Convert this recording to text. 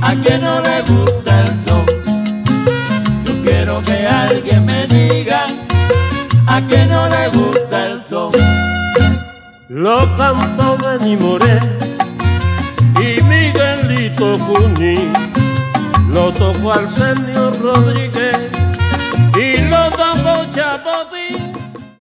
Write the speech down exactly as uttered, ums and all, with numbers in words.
a quien no le gusta el son. Yo quiero que alguien me diga a quien no le gusta el son. Lo cantó Benny Moré y Miguelito Cuní, lo tocó Arsenio Rodríguez y lo tocó Chapotín.